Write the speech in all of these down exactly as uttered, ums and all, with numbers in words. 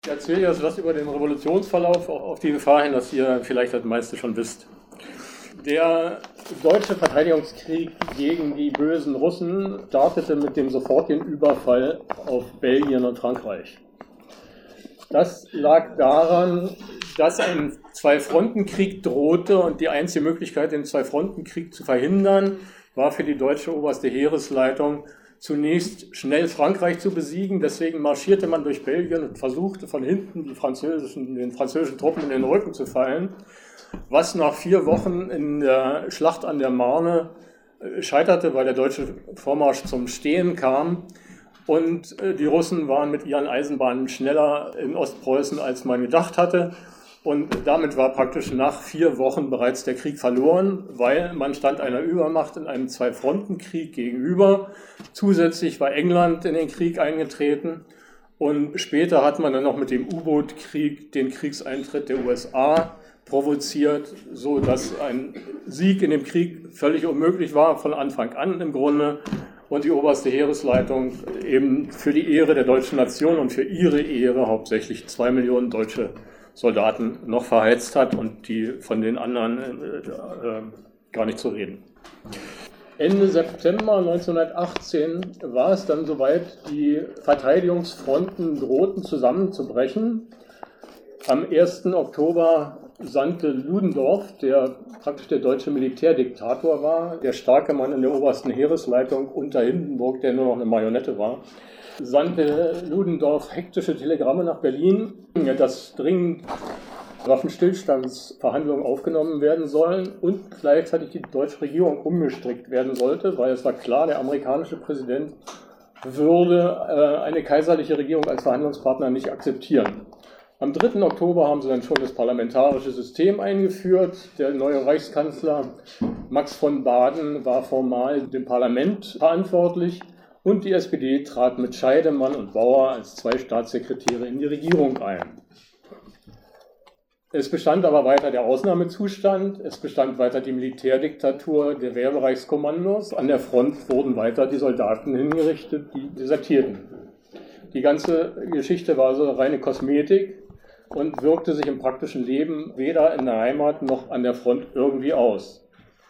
Ich erzähle jetzt was über den Revolutionsverlauf, auf die Gefahr hin, dass ihr vielleicht das meiste schon wisst. Der deutsche Verteidigungskrieg gegen die bösen Russen startete mit dem sofortigen Überfall auf Belgien und Frankreich. Das lag daran, dass ein Zwei-Fronten-Krieg drohte und die einzige Möglichkeit, den Zwei-Fronten-Krieg zu verhindern, war für die deutsche oberste Heeresleitung zunächst schnell Frankreich zu besiegen. Deswegen marschierte man durch Belgien und versuchte von hinten die französischen, den französischen Truppen in den Rücken zu fallen, was nach vier Wochen in der Schlacht an der Marne scheiterte, weil der deutsche Vormarsch zum Stehen kam. Und die Russen waren mit ihren Eisenbahnen schneller in Ostpreußen, als man gedacht hatte. Und damit war praktisch nach vier Wochen bereits der Krieg verloren, weil man stand einer Übermacht in einem Zwei-Fronten-Krieg gegenüber. Zusätzlich war England in den Krieg eingetreten. Und später hat man dann noch mit dem U-Boot-Krieg den Kriegseintritt der U S A provoziert, so dass ein Sieg in dem Krieg völlig unmöglich war, von Anfang an im Grunde. Und die oberste Heeresleitung eben für die Ehre der deutschen Nation und für ihre Ehre hauptsächlich zwei Millionen deutsche Soldaten noch verheizt hat und die von den anderen äh, äh, gar nicht zu reden. Ende September neunzehnhundertachtzehn war es dann soweit, die Verteidigungsfronten drohten zusammenzubrechen. Am ersten Oktober sandte Ludendorff, der praktisch der deutsche Militärdiktator war, der starke Mann in der obersten Heeresleitung unter Hindenburg, der nur noch eine Marionette war, sandte Ludendorff hektische Telegramme nach Berlin, dass dringend Waffenstillstandsverhandlungen aufgenommen werden sollen und gleichzeitig die deutsche Regierung umgestrickt werden sollte, weil es war klar, der amerikanische Präsident würde äh, eine kaiserliche Regierung als Verhandlungspartner nicht akzeptieren. Am dritten Oktober haben sie dann schon das parlamentarische System eingeführt. Der neue Reichskanzler Max von Baden war formal dem Parlament verantwortlich und die S P D trat mit Scheidemann und Bauer als zwei Staatssekretäre in die Regierung ein. Es bestand aber weiter der Ausnahmezustand, es bestand weiter die Militärdiktatur der Wehrbereichskommandos. An der Front wurden weiter die Soldaten hingerichtet, die desertierten. Die ganze Geschichte war also reine Kosmetik und wirkte sich im praktischen Leben weder in der Heimat noch an der Front irgendwie aus.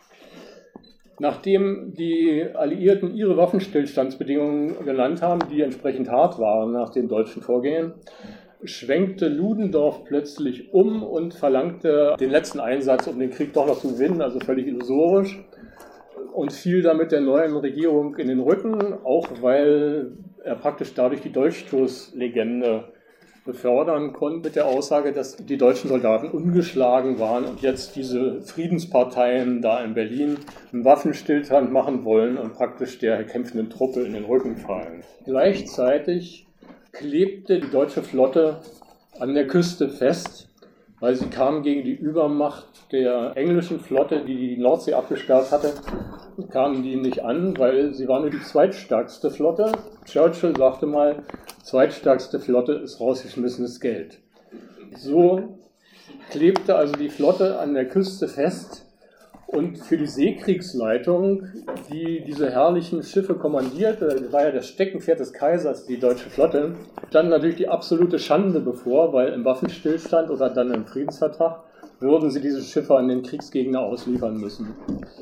Nachdem die Alliierten ihre Waffenstillstandsbedingungen genannt haben, die entsprechend hart waren nach den deutschen Vorgängen, schwenkte Ludendorff plötzlich um und verlangte den letzten Einsatz, um den Krieg doch noch zu gewinnen, also völlig illusorisch, und fiel damit der neuen Regierung in den Rücken, auch weil er praktisch dadurch die Dolchstoßlegende befördern konnte mit der Aussage, dass die deutschen Soldaten ungeschlagen waren und jetzt diese Friedensparteien da in Berlin einen Waffenstillstand machen wollen und praktisch der kämpfenden Truppe in den Rücken fallen. Gleichzeitig klebte die deutsche Flotte an der Küste fest, weil sie kam gegen die Übermacht der englischen Flotte, die die Nordsee abgesperrt hatte, kamen die nicht an, weil sie war nur die zweitstärkste Flotte. Churchill sagte mal, zweitstärkste Flotte ist rausgeschmissenes Geld. So klebte also die Flotte an der Küste fest und für die Seekriegsleitung, die diese herrlichen Schiffe kommandierte, das war ja das Steckenpferd des Kaisers, die deutsche Flotte, stand natürlich die absolute Schande bevor, weil im Waffenstillstand oder dann im Friedensvertrag würden sie diese Schiffe an den Kriegsgegner ausliefern müssen.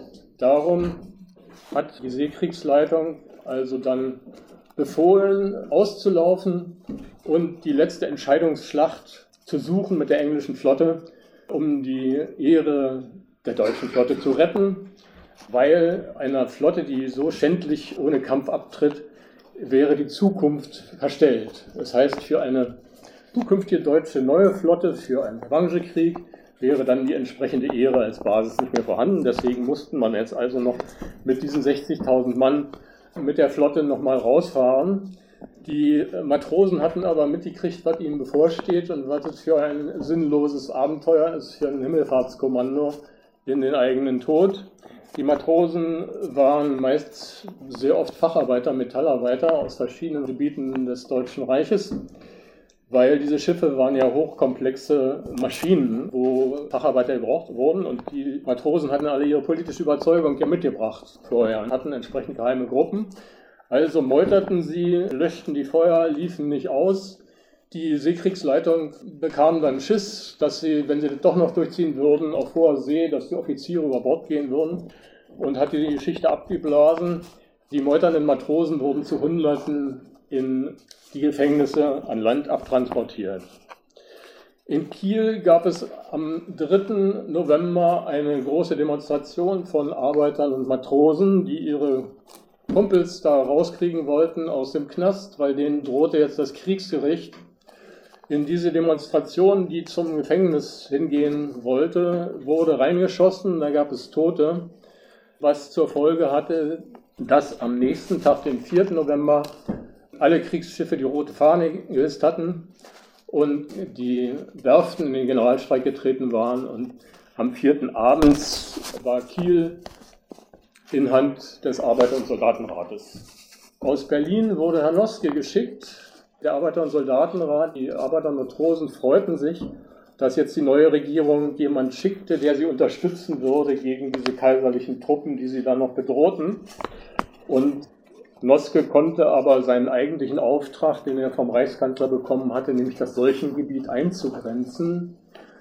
Darum hat die Seekriegsleitung also dann befohlen, auszulaufen und die letzte Entscheidungsschlacht zu suchen mit der englischen Flotte, um die Ehre der deutschen Flotte zu retten, weil einer Flotte, die so schändlich ohne Kampf abtritt, wäre die Zukunft verstellt. Das heißt, für eine zukünftige deutsche neue Flotte, für einen Revanchekrieg, wäre dann die entsprechende Ehre als Basis nicht mehr vorhanden. Deswegen mussten man jetzt also noch mit diesen sechzigtausend Mann mit der Flotte nochmal rausfahren. Die Matrosen hatten aber mitgekriegt, was ihnen bevorsteht und was es für ein sinnloses Abenteuer ist für ein Himmelfahrtskommando in den eigenen Tod. Die Matrosen waren meist sehr oft Facharbeiter, Metallarbeiter aus verschiedenen Gebieten des Deutschen Reiches, weil diese Schiffe waren ja hochkomplexe Maschinen, wo Facharbeiter gebraucht wurden und die Matrosen hatten alle ihre politische Überzeugung ja mitgebracht vorher und hatten entsprechend geheime Gruppen. Also meuterten sie, löschten die Feuer, liefen nicht aus, Die Seekriegsleitung bekam dann Schiss, dass sie, wenn sie das doch noch durchziehen würden, auf hoher See, dass die Offiziere über Bord gehen würden, und hat die Geschichte abgeblasen. Die meuternden Matrosen wurden zu Hunderten in die Gefängnisse an Land abtransportiert. In Kiel gab es am dritten November eine große Demonstration von Arbeitern und Matrosen, die ihre Kumpels da rauskriegen wollten aus dem Knast, weil denen drohte jetzt das Kriegsgericht. In diese Demonstration, die zum Gefängnis hingehen wollte, wurde reingeschossen, da gab es Tote, was zur Folge hatte, dass am nächsten Tag, den vierten November, alle Kriegsschiffe die rote Fahne gehisst hatten und die Werften in den Generalstreik getreten waren. Und am vierten abends war Kiel in Hand des Arbeiter- und Soldatenrates. Aus Berlin wurde Herr Noske geschickt. Der Arbeiter- und Soldatenrat, die Arbeiter und Matrosen freuten sich, dass jetzt die neue Regierung jemand schickte, der sie unterstützen würde gegen diese kaiserlichen Truppen, die sie dann noch bedrohten. Und Noske konnte aber seinen eigentlichen Auftrag, den er vom Reichskanzler bekommen hatte, nämlich das Seuchengebiet einzugrenzen,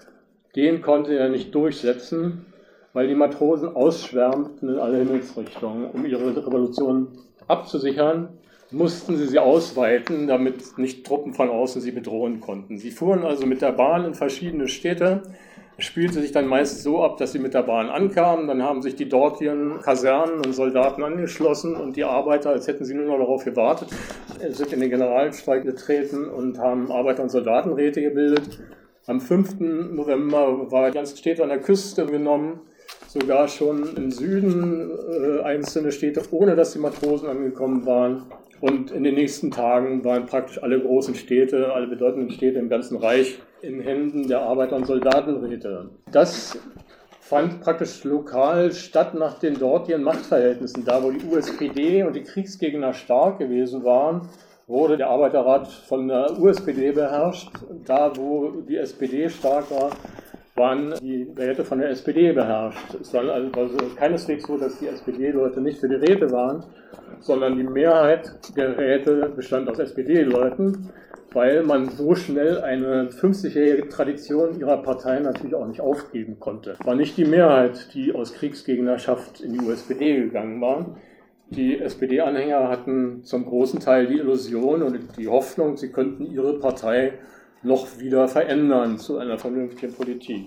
den konnte er nicht durchsetzen, weil die Matrosen ausschwärmten in alle Himmelsrichtungen, um ihre Revolution abzusichern. Mussten sie sie ausweiten, damit nicht Truppen von außen sie bedrohen konnten. Sie fuhren also mit der Bahn in verschiedene Städte, spielte sich dann meist so ab, dass sie mit der Bahn ankamen, dann haben sich die dortigen Kasernen und Soldaten angeschlossen und die Arbeiter, als hätten sie nur noch darauf gewartet, sind in den Generalstreik getreten und haben Arbeiter- und Soldatenräte gebildet. Am fünften November war ganz Städte an der Küste genommen, sogar schon im Süden äh, einzelne Städte, ohne dass die Matrosen angekommen waren. Und in den nächsten Tagen waren praktisch alle großen Städte, alle bedeutenden Städte im ganzen Reich in Händen der Arbeiter- und Soldatenräte. Das fand praktisch lokal statt nach den dortigen Machtverhältnissen. Da, wo die U S P D und die Kriegsgegner stark gewesen waren, wurde der Arbeiterrat von der U S P D beherrscht. Da, wo die S P D stark war, waren die Räte von der S P D beherrscht. Es war also keineswegs so, dass die S P D-Leute nicht für die Räte waren, sondern die Mehrheit der Räte bestand aus S P D-Leuten, weil man so schnell eine fünfzigjährige Tradition ihrer Partei natürlich auch nicht aufgeben konnte. Es war nicht die Mehrheit, die aus Kriegsgegnerschaft in die U S P D gegangen war. Die S P D-Anhänger hatten zum großen Teil die Illusion und die Hoffnung, sie könnten ihre Partei noch wieder verändern zu einer vernünftigen Politik.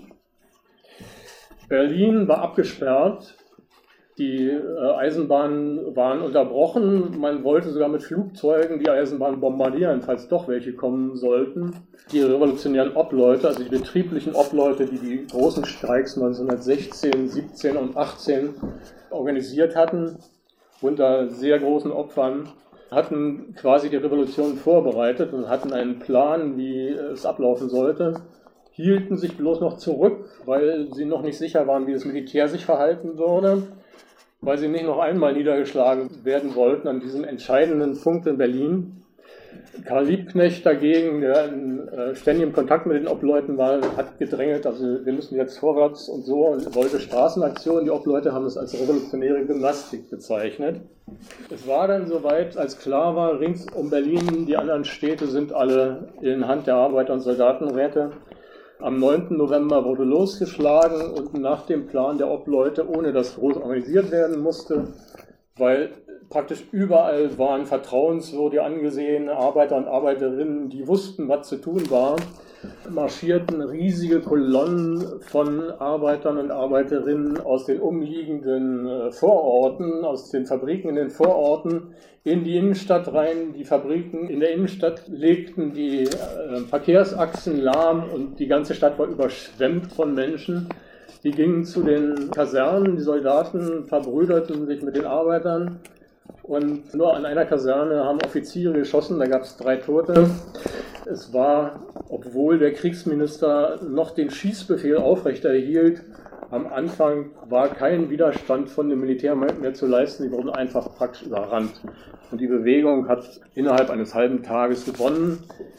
Berlin war abgesperrt, die äh, Eisenbahnen waren unterbrochen, man wollte sogar mit Flugzeugen die Eisenbahn bombardieren, falls doch welche kommen sollten. Die revolutionären Obleute, also die betrieblichen Obleute, die die großen Streiks neunzehnhundertsechzehn, siebzehn und achtzehn organisiert hatten, unter sehr großen Opfern, hatten quasi die Revolution vorbereitet und hatten einen Plan, wie es ablaufen sollte, hielten sich bloß noch zurück, weil sie noch nicht sicher waren, wie das Militär sich verhalten würde, weil sie nicht noch einmal niedergeschlagen werden wollten an diesem entscheidenden Punkt in Berlin. Karl Liebknecht dagegen, der in äh, ständigem Kontakt mit den Obleuten war, hat gedrängelt, also wir müssen jetzt vorwärts und so, und wollte Straßenaktionen. Die Obleute haben es als revolutionäre Gymnastik bezeichnet. Es war dann soweit, als klar war, rings um Berlin, die anderen Städte sind alle in Hand der Arbeiter- und Soldatenräte. Am neunten November wurde losgeschlagen und nach dem Plan der Obleute, ohne dass groß organisiert werden musste, weil praktisch überall waren vertrauenswürdige angesehene Arbeiter und Arbeiterinnen, die wussten, was zu tun war, marschierten riesige Kolonnen von Arbeitern und Arbeiterinnen aus den umliegenden Vororten, aus den Fabriken in den Vororten, in die Innenstadt rein. Die Fabriken in der Innenstadt legten die Verkehrsachsen lahm und die ganze Stadt war überschwemmt von Menschen. Die gingen zu den Kasernen, die Soldaten verbrüderten sich mit den Arbeitern. Und nur an einer Kaserne haben Offiziere geschossen, da gab es drei Tote. Es war, obwohl der Kriegsminister noch den Schießbefehl aufrechterhielt, am Anfang war kein Widerstand von dem Militär mehr zu leisten, die wurden einfach praktisch überrannt. Und die Bewegung hat innerhalb eines halben Tages gewonnen.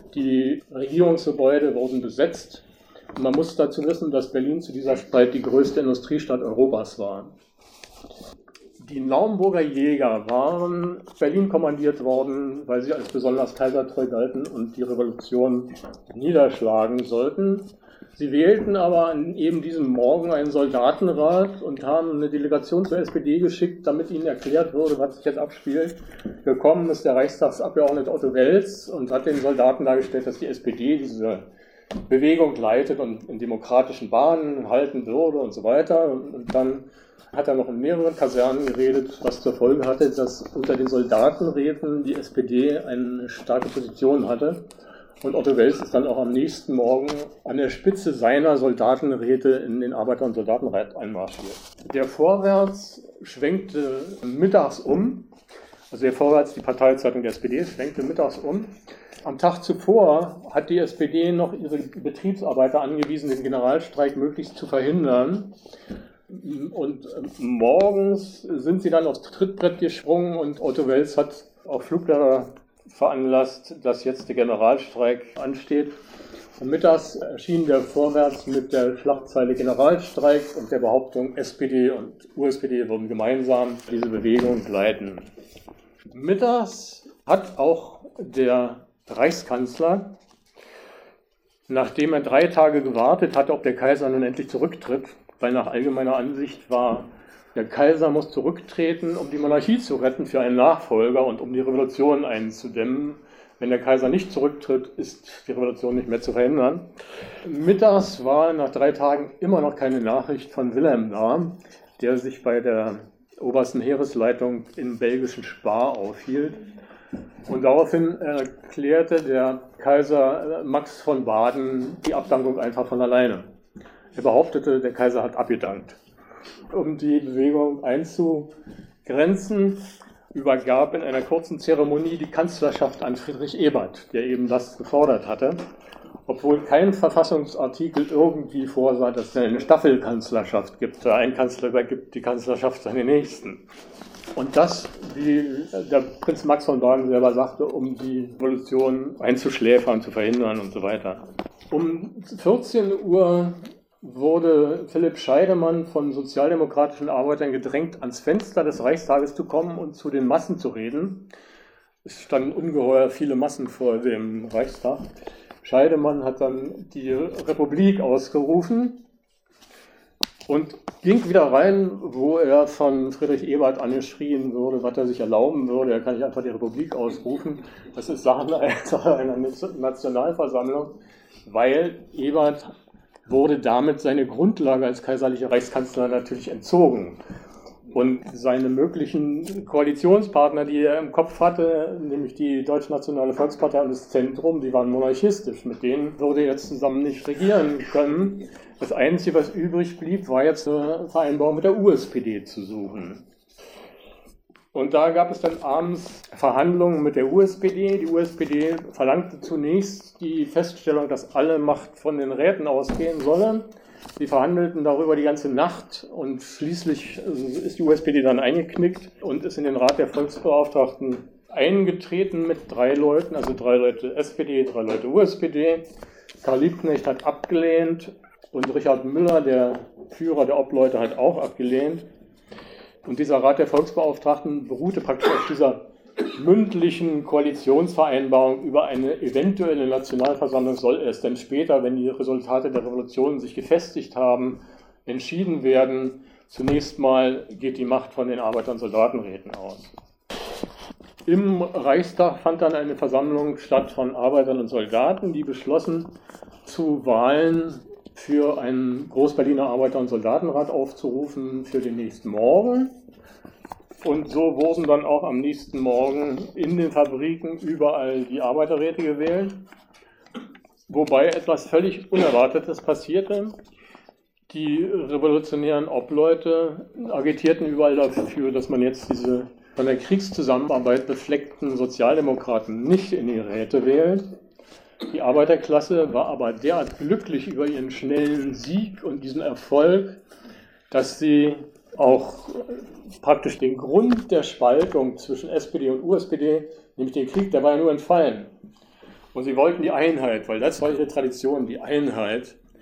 Die Regierungsgebäude wurden besetzt. Und man muss dazu wissen, dass Berlin zu dieser Zeit die größte Industriestadt Europas war. Die Naumburger Jäger waren Berlin kommandiert worden, weil sie als besonders kaisertreu galten und die Revolution niederschlagen sollten. Sie wählten aber an eben diesem Morgen einen Soldatenrat und haben eine Delegation zur S P D geschickt, damit ihnen erklärt wurde, was sich jetzt abspielt. Gekommen ist der Reichstagsabgeordnete Otto Wels und hat den Soldaten dargestellt, dass die S P D diese Bewegung leitet und in demokratischen Bahnen halten würde und so weiter. Und dann hat er noch in mehreren Kasernen geredet, was zur Folge hatte, dass unter den Soldatenräten die S P D eine starke Position hatte. Und Otto Wels ist dann auch am nächsten Morgen an der Spitze seiner Soldatenräte in den Arbeiter- und Soldatenrat einmarschiert. Der Vorwärts schwenkte mittags um, also der Vorwärts, die Parteizeitung der S P D, schwenkte mittags um. Am Tag zuvor hat die S P D noch ihre Betriebsarbeiter angewiesen, den Generalstreik möglichst zu verhindern. Und morgens sind sie dann aufs Trittbrett gesprungen und Otto Wels hat auch Fluglehrer veranlasst, dass jetzt der Generalstreik ansteht. Und mittags erschien der Vorwärts mit der Schlagzeile Generalstreik und der Behauptung, S P D und U S P D würden gemeinsam diese Bewegung leiten. Mittags hat auch der Reichskanzler, nachdem er drei Tage gewartet hatte, ob der Kaiser nun endlich zurücktritt, weil nach allgemeiner Ansicht war, der Kaiser muss zurücktreten, um die Monarchie zu retten für einen Nachfolger und um die Revolution einzudämmen. Wenn der Kaiser nicht zurücktritt, ist die Revolution nicht mehr zu verhindern. Mittags war nach drei Tagen immer noch keine Nachricht von Wilhelm da, der sich bei der obersten Heeresleitung im belgischen Spa aufhielt. Und daraufhin erklärte der Kaiser Max von Baden die Abdankung einfach von alleine. Er behauptete, der Kaiser hat abgedankt. Um die Bewegung einzugrenzen, übergab in einer kurzen Zeremonie die Kanzlerschaft an Friedrich Ebert, der eben das gefordert hatte, obwohl kein Verfassungsartikel irgendwie vorsah, dass es eine Staffelkanzlerschaft gibt. Ein Kanzler übergibt die Kanzlerschaft an den nächsten. Und das, wie der Prinz Max von Baden selber sagte, um die Revolution einzuschläfern, zu verhindern und so weiter. Um vierzehn Uhr wurde Philipp Scheidemann von sozialdemokratischen Arbeitern gedrängt, ans Fenster des Reichstages zu kommen und zu den Massen zu reden. Es standen ungeheuer viele Massen vor dem Reichstag. Scheidemann hat dann die Republik ausgerufen und ging wieder rein, wo er von Friedrich Ebert angeschrien wurde, was er sich erlauben würde. Er kann nicht einfach die Republik ausrufen. Das ist Sache einer Nationalversammlung, weil Ebert wurde damit seine Grundlage als kaiserlicher Reichskanzler natürlich entzogen. Und seine möglichen Koalitionspartner, die er im Kopf hatte, nämlich die Deutschnationale Volkspartei und das Zentrum, die waren monarchistisch. Mit denen würde er jetzt zusammen nicht regieren können. Das Einzige, was übrig blieb, war jetzt eine Vereinbarung mit der U S P D zu suchen. Und da gab es dann abends Verhandlungen mit der U S P D. Die U S P D verlangte zunächst die Feststellung, dass alle Macht von den Räten ausgehen solle. Sie verhandelten darüber die ganze Nacht und schließlich ist die U S P D dann eingeknickt und ist in den Rat der Volksbeauftragten eingetreten mit drei Leuten, also drei Leute S P D, drei Leute U S P D. Karl Liebknecht hat abgelehnt und Richard Müller, der Führer der Obleute, hat auch abgelehnt. Und dieser Rat der Volksbeauftragten beruhte praktisch auf dieser mündlichen Koalitionsvereinbarung über eine eventuelle Nationalversammlung, soll es denn später, wenn die Resultate der Revolution sich gefestigt haben, entschieden werden. Zunächst mal geht die Macht von den Arbeiter- und Soldatenräten aus. Im Reichstag fand dann eine Versammlung statt von Arbeitern und Soldaten, die beschlossen, zu Wahlen für einen Großberliner Arbeiter- und Soldatenrat aufzurufen für den nächsten Morgen. Und so wurden dann auch am nächsten Morgen in den Fabriken überall die Arbeiterräte gewählt. Wobei etwas völlig Unerwartetes passierte. Die revolutionären Obleute agitierten überall dafür, dass man jetzt diese von der Kriegszusammenarbeit befleckten Sozialdemokraten nicht in die Räte wählt. Die Arbeiterklasse war aber derart glücklich über ihren schnellen Sieg und diesen Erfolg, dass sie auch praktisch den Grund der Spaltung zwischen S P D und U S P D, nämlich den Krieg, der war ja nur entfallen. Und sie wollten die Einheit, weil das war ihre Tradition, die Einheit,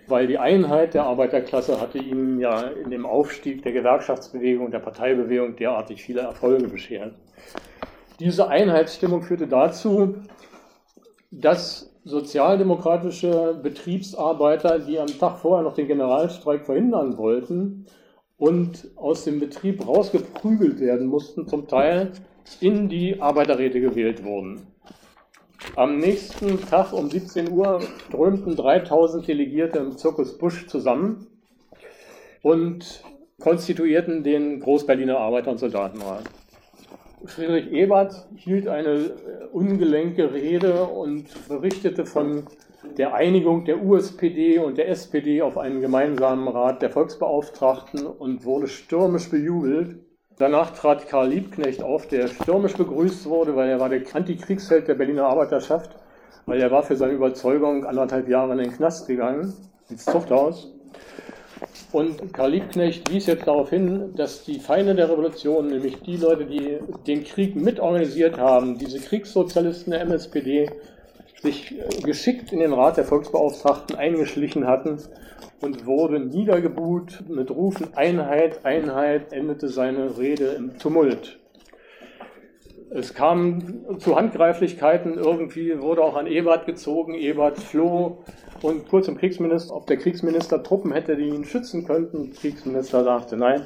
weil die Einheit der Arbeiterklasse hatte ihnen ja in dem Aufstieg der Gewerkschaftsbewegung, der Parteibewegung derartig viele Erfolge beschert. Diese Einheitsstimmung führte dazu, dass sozialdemokratische Betriebsarbeiter, die am Tag vorher noch den Generalstreik verhindern wollten und aus dem Betrieb rausgeprügelt werden mussten, zum Teil in die Arbeiterräte gewählt wurden. Am nächsten Tag um siebzehn Uhr strömten dreitausend Delegierte im Circus Busch zusammen und konstituierten den Groß-Berliner Arbeiter- und Soldatenrat. Friedrich Ebert hielt eine ungelenke Rede und berichtete von der Einigung der U S P D und der S P D auf einen gemeinsamen Rat der Volksbeauftragten und wurde stürmisch bejubelt. Danach trat Karl Liebknecht auf, der stürmisch begrüßt wurde, weil er war der Antikriegsheld der Berliner Arbeiterschaft, weil er war für seine Überzeugung anderthalb Jahre in den Knast gegangen, ins Zuchthaus. Und Karl Liebknecht wies jetzt darauf hin, dass die Feinde der Revolution, nämlich die Leute, die den Krieg mitorganisiert haben, diese Kriegssozialisten der M S P D, sich geschickt in den Rat der Volksbeauftragten eingeschlichen hatten und wurde niedergebuht. Mit Rufen Einheit, Einheit endete seine Rede im Tumult. Es kam zu Handgreiflichkeiten, irgendwie wurde auch an Ebert gezogen, Ebert floh und kurz im Kriegsminister, ob der Kriegsminister Truppen hätte, die ihn schützen könnten. Der Kriegsminister sagte nein.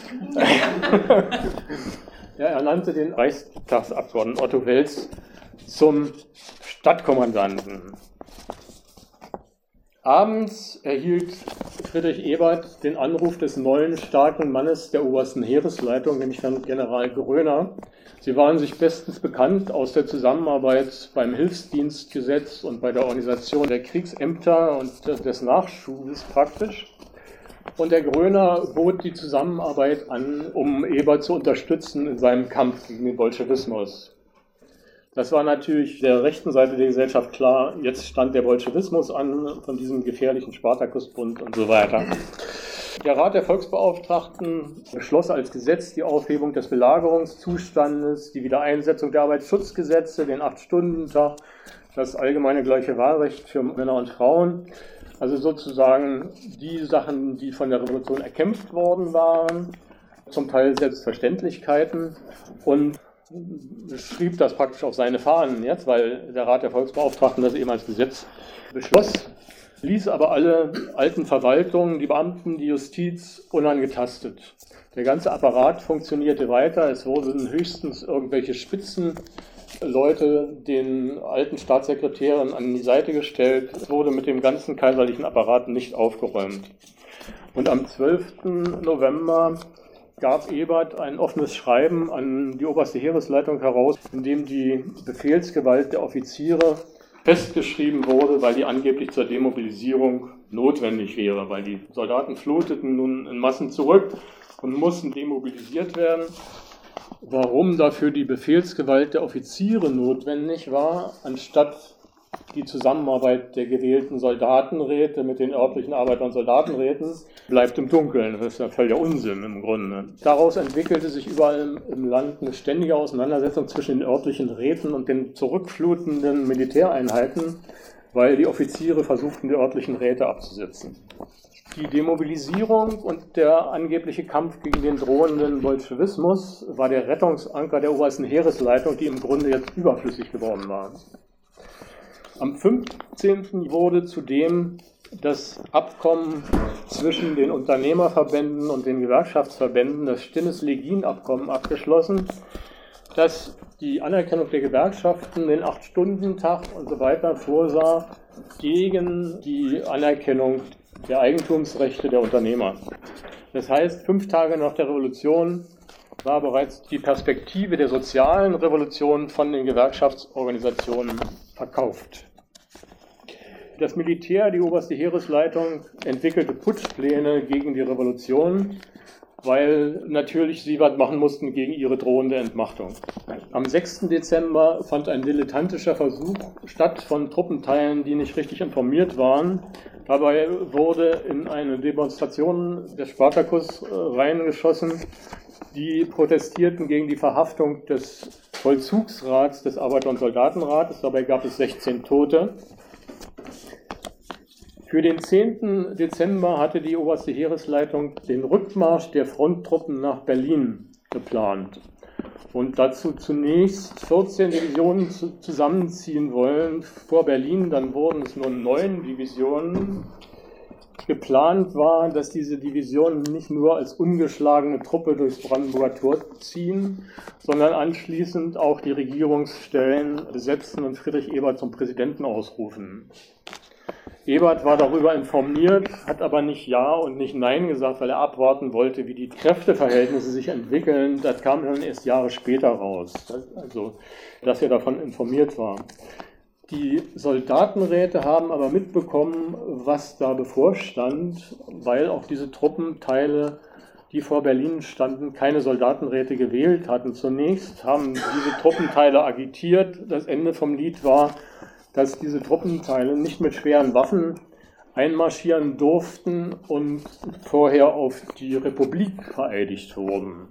Ja, er nannte den Reichstagsabgeordneten Otto Wels zum Stadtkommandanten. Abends erhielt Friedrich Ebert den Anruf des neuen starken Mannes der obersten Heeresleitung, nämlich Herrn General Groener. Sie waren sich bestens bekannt aus der Zusammenarbeit beim Hilfsdienstgesetz und bei der Organisation der Kriegsämter und des Nachschubes praktisch. Und der Groener bot die Zusammenarbeit an, um Ebert zu unterstützen in seinem Kampf gegen den Bolschewismus. Das war natürlich der rechten Seite der Gesellschaft klar, jetzt stand der Bolschewismus an, von diesem gefährlichen Spartakusbund und so weiter. Der Rat der Volksbeauftragten beschloss als Gesetz die Aufhebung des Belagerungszustandes, die Wiedereinsetzung der Arbeitsschutzgesetze, den Acht-Stunden-Tag, das allgemeine gleiche Wahlrecht für Männer und Frauen. Also sozusagen die Sachen, die von der Revolution erkämpft worden waren, zum Teil Selbstverständlichkeiten, und schrieb das praktisch auf seine Fahnen jetzt, weil der Rat der Volksbeauftragten das eben als Gesetz beschloss, ließ aber alle alten Verwaltungen, die Beamten, die Justiz unangetastet. Der ganze Apparat funktionierte weiter, es wurden höchstens irgendwelche Spitzenleute den alten Staatssekretären an die Seite gestellt, es wurde mit dem ganzen kaiserlichen Apparat nicht aufgeräumt. Und am zwölften November gab Ebert ein offenes Schreiben an die oberste Heeresleitung heraus, in dem die Befehlsgewalt der Offiziere festgeschrieben wurde, weil die angeblich zur Demobilisierung notwendig wäre, weil die Soldaten fluteten nun in Massen zurück und mussten demobilisiert werden. Warum dafür die Befehlsgewalt der Offiziere notwendig war, anstatt die Zusammenarbeit der gewählten Soldatenräte mit den örtlichen Arbeiter- und Soldatenräten, bleibt im Dunkeln. Das ist ja völliger Unsinn im Grunde. Daraus entwickelte sich überall im Land eine ständige Auseinandersetzung zwischen den örtlichen Räten und den zurückflutenden Militäreinheiten, weil die Offiziere versuchten, die örtlichen Räte abzusetzen. Die Demobilisierung und der angebliche Kampf gegen den drohenden Bolschewismus war der Rettungsanker der obersten Heeresleitung, die im Grunde jetzt überflüssig geworden war. Am fünfzehnten wurde zudem das Abkommen zwischen den Unternehmerverbänden und den Gewerkschaftsverbänden, das Stinnes-Legin-Abkommen, abgeschlossen, das die Anerkennung der Gewerkschaften, den Acht-Stunden-Tag und so weiter vorsah, gegen die Anerkennung der Eigentumsrechte der Unternehmer. Das heißt, fünf Tage nach der Revolution war bereits die Perspektive der sozialen Revolution von den Gewerkschaftsorganisationen verkauft. Das Militär, die oberste Heeresleitung, entwickelte Putschpläne gegen die Revolution, weil natürlich sie was machen mussten gegen ihre drohende Entmachtung. Am sechsten Dezember fand ein dilettantischer Versuch statt von Truppenteilen, die nicht richtig informiert waren. Dabei wurde in eine Demonstration der Spartakus reingeschossen. Die protestierten gegen die Verhaftung des Vollzugsrats des Arbeiter- und Soldatenrates. Dabei gab es sechzehn Tote. Für den zehnten Dezember hatte die oberste Heeresleitung den Rückmarsch der Fronttruppen nach Berlin geplant und dazu zunächst vierzehn Divisionen zusammenziehen wollen vor Berlin. Dann wurden es nur neun Divisionen. Geplant war, dass diese Divisionen nicht nur als ungeschlagene Truppe durchs Brandenburger Tor ziehen, sondern anschließend auch die Regierungsstellen besetzen und Friedrich Ebert zum Präsidenten ausrufen. Ebert war darüber informiert, hat aber nicht Ja und nicht Nein gesagt, weil er abwarten wollte, wie die Kräfteverhältnisse sich entwickeln. Das kam dann erst Jahre später raus, also dass er davon informiert war. Die Soldatenräte haben aber mitbekommen, was da bevorstand, weil auch diese Truppenteile, die vor Berlin standen, keine Soldatenräte gewählt hatten. Zunächst haben diese Truppenteile agitiert. Das Ende vom Lied war, dass diese Truppenteile nicht mit schweren Waffen einmarschieren durften und vorher auf die Republik vereidigt wurden.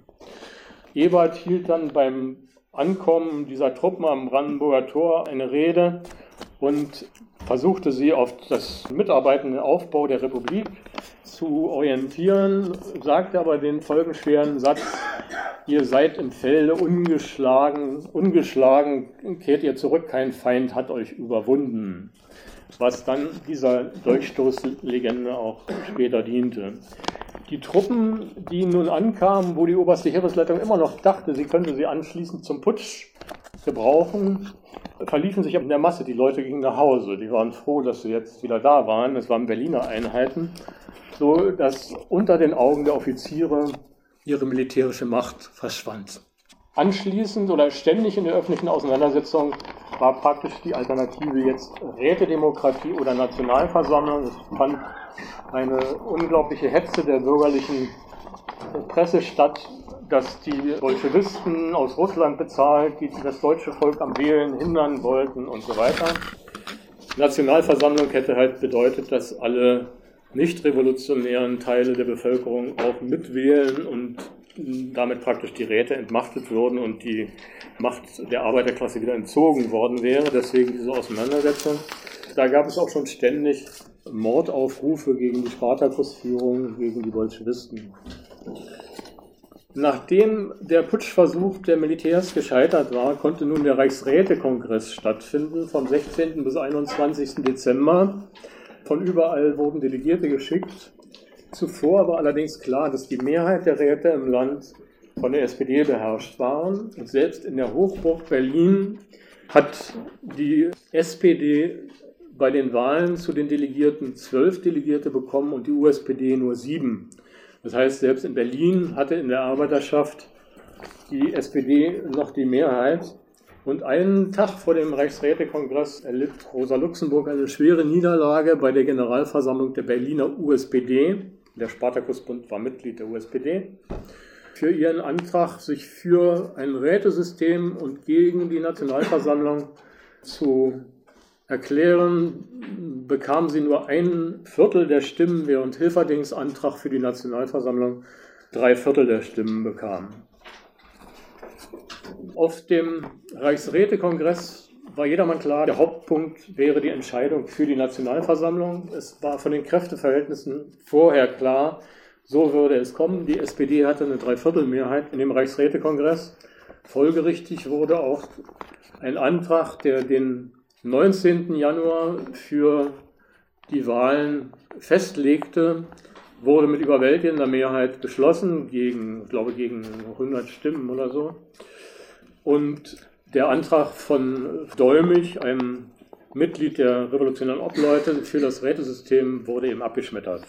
Ebert hielt dann beim Ankommen dieser Truppen am Brandenburger Tor eine Rede und versuchte sie auf das mitarbeitende Aufbau der Republik zu orientieren, sagte aber den folgenschweren Satz: Ihr seid im Felde ungeschlagen, ungeschlagen kehrt ihr zurück, kein Feind hat euch überwunden. Was dann dieser Dolchstoßlegende auch später diente. Die Truppen, die nun ankamen, wo die oberste Heeresleitung immer noch dachte, sie könnte sie anschließend zum Putsch gebrauchen, verliefen sich in der Masse. Die Leute gingen nach Hause. Die waren froh, dass sie jetzt wieder da waren. Es waren Berliner Einheiten, so dass unter den Augen der Offiziere ihre militärische Macht verschwand. Anschließend oder ständig in der öffentlichen Auseinandersetzung war praktisch die Alternative jetzt Rätedemokratie oder Nationalversammlung. Es fand eine unglaubliche Hetze der bürgerlichen Presse statt, dass die Bolschewisten aus Russland bezahlt, die das deutsche Volk am Wählen hindern wollten und so weiter. Nationalversammlung hätte halt bedeutet, dass alle nicht revolutionären Teile der Bevölkerung auch mitwählen und damit praktisch die Räte entmachtet würden und die Macht der Arbeiterklasse wieder entzogen worden wäre. Deswegen diese Auseinandersetzung. Da gab es auch schon ständig Mordaufrufe gegen die Spartakusführung, gegen die Bolschewisten. Nachdem der Putschversuch der Militärs gescheitert war, konnte nun der Reichsrätekongress stattfinden, vom sechzehnten bis einundzwanzigsten Dezember. Von überall wurden Delegierte geschickt. Zuvor war allerdings klar, dass die Mehrheit der Räte im Land von der S P D beherrscht waren. Und selbst in der Hochburg Berlin hat die S P D bei den Wahlen zu den Delegierten zwölf Delegierte bekommen und die U S P D nur sieben. Das heißt, selbst in Berlin hatte in der Arbeiterschaft die S P D noch die Mehrheit. Und einen Tag vor dem Reichsrätekongress erlitt Rosa Luxemburg eine schwere Niederlage bei der Generalversammlung der Berliner U S P D. Der Spartakusbund war Mitglied der U S P D. Für ihren Antrag, sich für ein Rätesystem und gegen die Nationalversammlung zu erklären, bekam sie nur ein Viertel der Stimmen, während Hilferdings Antrag für die Nationalversammlung drei Viertel der Stimmen bekam. Auf dem Reichsrätekongress war jedermann klar, der Hauptpunkt wäre die Entscheidung für die Nationalversammlung. Es war von den Kräfteverhältnissen vorher klar, so würde es kommen. Die S P D hatte eine Dreiviertelmehrheit in dem Reichsrätekongress. Folgerichtig wurde auch ein Antrag, der den neunzehnten Januar für die Wahlen festlegte, wurde mit überwältigender Mehrheit beschlossen, gegen, ich glaube, gegen hundert Stimmen oder so. Und der Antrag von Däumig, einem Mitglied der Revolutionären Obleute, für das Rätesystem wurde eben abgeschmettert.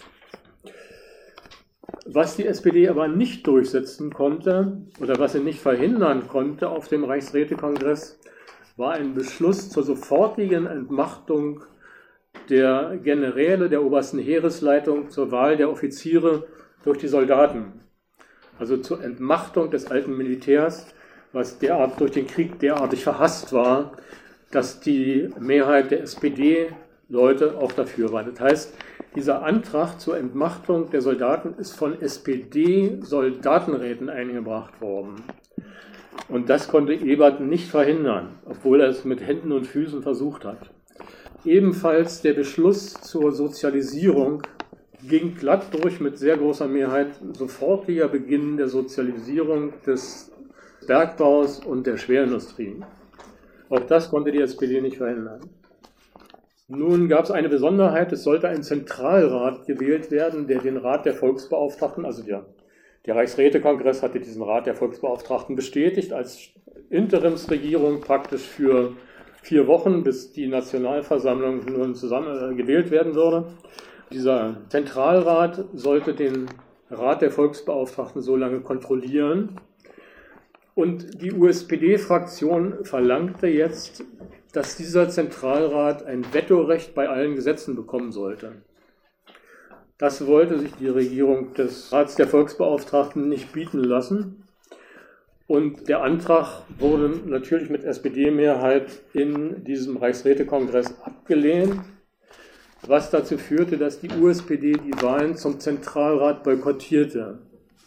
Was die S P D aber nicht durchsetzen konnte oder was sie nicht verhindern konnte auf dem Reichsrätekongress, war ein Beschluss zur sofortigen Entmachtung der Generäle der obersten Heeresleitung zur Wahl der Offiziere durch die Soldaten. Also zur Entmachtung des alten Militärs, was derart durch den Krieg derartig verhasst war, dass die Mehrheit der S P D-Leute auch dafür war. Das heißt, dieser Antrag zur Entmachtung der Soldaten ist von S P D-Soldatenräten eingebracht worden. Und das konnte Ebert nicht verhindern, obwohl er es mit Händen und Füßen versucht hat. Ebenfalls der Beschluss zur Sozialisierung ging glatt durch mit sehr großer Mehrheit, sofortiger Beginn der Sozialisierung des Bergbaus und der Schwerindustrie. Auch das konnte die S P D nicht verhindern. Nun gab es eine Besonderheit, es sollte ein Zentralrat gewählt werden, der den Rat der Volksbeauftragten, also der, der Reichsrätekongress hatte diesen Rat der Volksbeauftragten bestätigt, als Interimsregierung praktisch für vier Wochen, bis die Nationalversammlung nun zusammen äh, gewählt werden würde. Dieser Zentralrat sollte den Rat der Volksbeauftragten so lange kontrollieren. Und die U S P D-Fraktion verlangte jetzt, dass dieser Zentralrat ein Vetorecht bei allen Gesetzen bekommen sollte. Das wollte sich die Regierung des Rats der Volksbeauftragten nicht bieten lassen. Und der Antrag wurde natürlich mit S P D-Mehrheit in diesem Reichsrätekongress abgelehnt, was dazu führte, dass die U S P D die Wahlen zum Zentralrat boykottierte.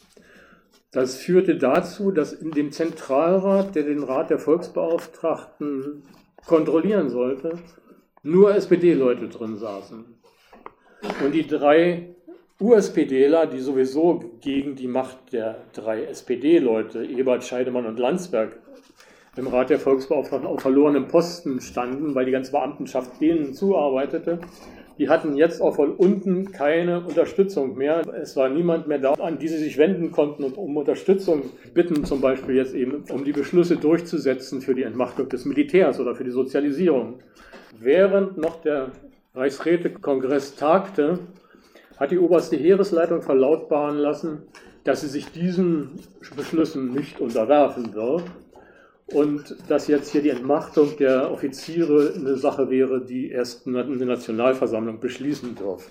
Das führte dazu, dass in dem Zentralrat, der den Rat der Volksbeauftragten kontrollieren sollte, nur S-P-D-Leute drin saßen. Und die drei U-S-P-Dler, die sowieso gegen die Macht der drei S P D-Leute, Ebert, Scheidemann und Landsberg, im Rat der Volksbeauftragten auf verlorenem Posten standen, weil die ganze Beamtenschaft denen zuarbeitete, die hatten jetzt auch von unten keine Unterstützung mehr. Es war niemand mehr da, an die sie sich wenden konnten und um Unterstützung bitten, zum Beispiel jetzt eben, um die Beschlüsse durchzusetzen für die Entmachtung des Militärs oder für die Sozialisierung. Während noch der Reichsrätekongress tagte, hat die oberste Heeresleitung verlautbaren lassen, dass sie sich diesen Beschlüssen nicht unterwerfen wird. Und dass jetzt hier die Entmachtung der Offiziere eine Sache wäre, die erst eine Nationalversammlung beschließen dürfte.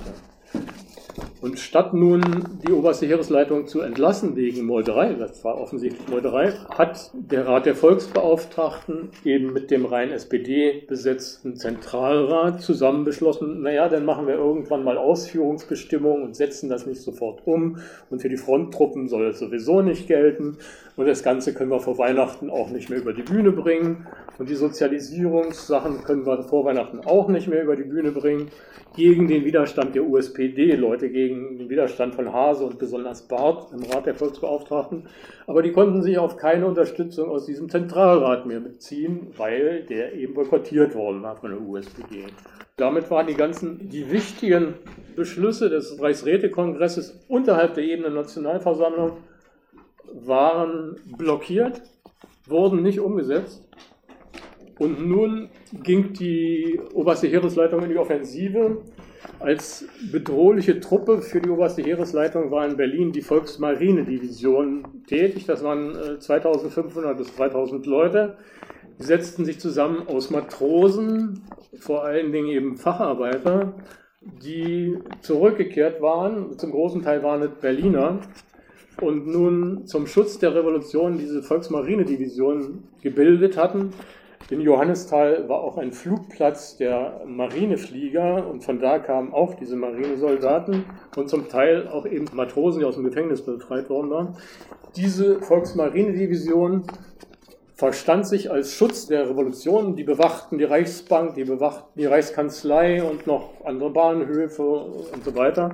Und statt nun die oberste Heeresleitung zu entlassen wegen Meuterei, das war offensichtlich Meuterei, hat der Rat der Volksbeauftragten eben mit dem rein S P D besetzten Zentralrat zusammen beschlossen, naja, dann machen wir irgendwann mal Ausführungsbestimmungen und setzen das nicht sofort um. Und für die Fronttruppen soll es sowieso nicht gelten. Und das Ganze können wir vor Weihnachten auch nicht mehr über die Bühne bringen. Und die Sozialisierungssachen können wir vor Weihnachten auch nicht mehr über die Bühne bringen. Gegen den Widerstand der U S P D-Leute, gegen den Widerstand von Haase und besonders Barth im Rat der Volksbeauftragten. Aber die konnten sich auf keine Unterstützung aus diesem Zentralrat mehr beziehen, weil der eben boykottiert worden war von der U S P D. Damit waren die ganzen, die wichtigen Beschlüsse des Reichsrätekongresses unterhalb der Ebene der Nationalversammlung waren blockiert, wurden nicht umgesetzt. Und nun ging die oberste Heeresleitung in die Offensive. Als bedrohliche Truppe für die oberste Heeresleitung war in Berlin die Volksmarinedivision tätig. Das waren zweitausendfünfhundert bis dreitausend Leute. Die setzten sich zusammen aus Matrosen, vor allen Dingen eben Facharbeiter, die zurückgekehrt waren. Zum großen Teil waren es Berliner. Und nun zum Schutz der Revolution diese Volksmarinedivision gebildet hatten. In Johannisthal war auch ein Flugplatz der Marineflieger und von da kamen auch diese Marinesoldaten und zum Teil auch eben Matrosen, die aus dem Gefängnis befreit worden waren. Diese Volksmarinedivision verstand sich als Schutz der Revolution. Die bewachten die Reichsbank, die bewachten die Reichskanzlei und noch andere Bahnhöfe und so weiter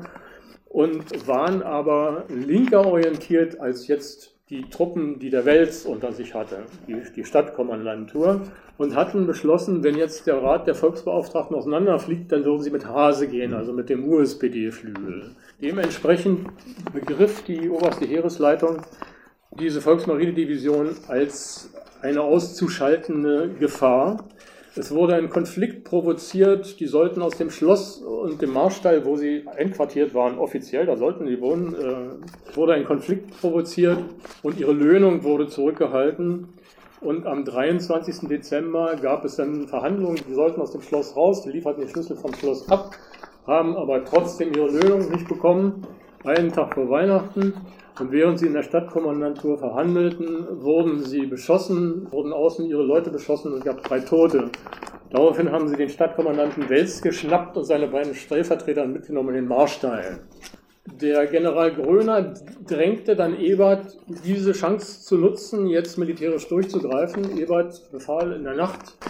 und waren aber linker orientiert als jetzt die Truppen, die der Wels unter sich hatte, die, die Stadtkommandantur, und hatten beschlossen, wenn jetzt der Rat der Volksbeauftragten auseinanderfliegt, dann würden sie mit Haase gehen, also mit dem U S P D-Flügel. Dementsprechend begriff die oberste Heeresleitung diese Volksmarinedivision als eine auszuschaltende Gefahr. Es wurde ein Konflikt provoziert, die sollten aus dem Schloss und dem Marstall, wo sie einquartiert waren, offiziell, da sollten sie wohnen, äh, wurde ein Konflikt provoziert und ihre Löhnung wurde zurückgehalten. Und am dreiundzwanzigsten Dezember gab es dann Verhandlungen, die sollten aus dem Schloss raus, die lieferten die Schlüssel vom Schloss ab, haben aber trotzdem ihre Löhnung nicht bekommen, einen Tag vor Weihnachten. Und während sie in der Stadtkommandantur verhandelten, wurden sie beschossen, wurden außen ihre Leute beschossen und es gab drei Tote. Daraufhin haben sie den Stadtkommandanten Wels geschnappt und seine beiden Stellvertreter mitgenommen in den Marstall. Der General Gröner drängte dann Ebert, diese Chance zu nutzen, jetzt militärisch durchzugreifen. Ebert befahl in der Nacht